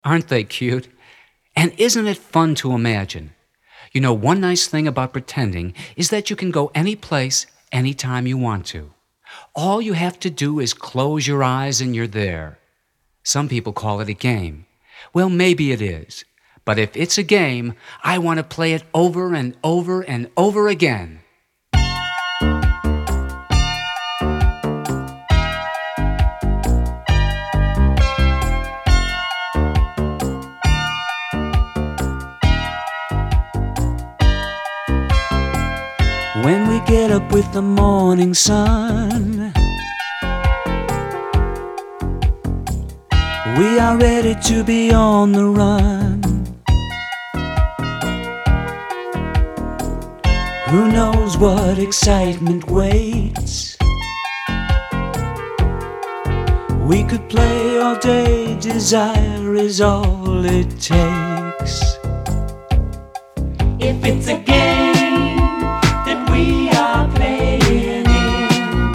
Aren't they cute? And isn't it fun to imagine? You know, one nice thing about pretending is that you can go any place, anytime you want to. All you have to do is close your eyes and you're there. Some people call it a game. Well, maybe it is. But if it's a game, I want to play it over and over and over again. When we get up with the morning sun, we are ready to be on the run. Who knows what excitement waits? We could play all day, desire is all it takes. If it's a game that we are playing in,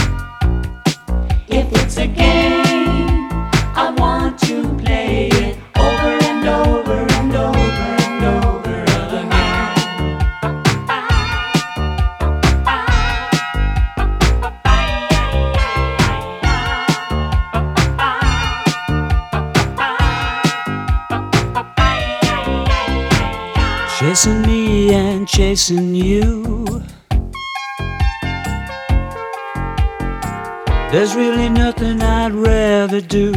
if it's a game, I want to play it over and over and over and over again. Chasing me and chasing you, there's really nothing I'd rather do.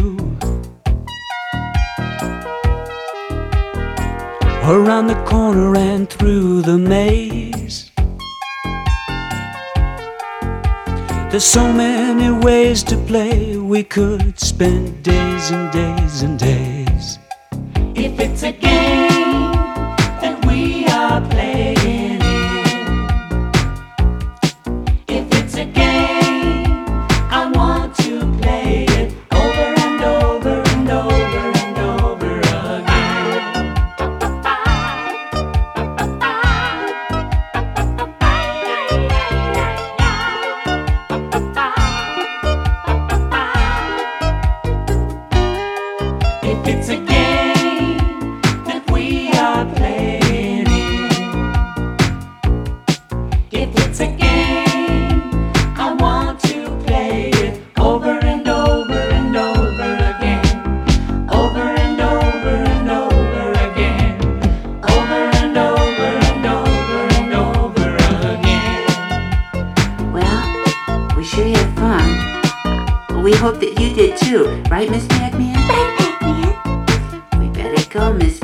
Around the corner and through the maze, there's so many ways to play. We could spend days and days and days. If it's a game that we are playing in, if it's a game, I want to play it over and over and over and over again. If it's a game that we are playing in, if it's a game, I want to play it over and over and over again, over and over and over again, over and over and over and over again. Well, we sure had fun. We hope that you did too, right, Miss Pac-Man? Bye, Pac-Man. We better go, Miss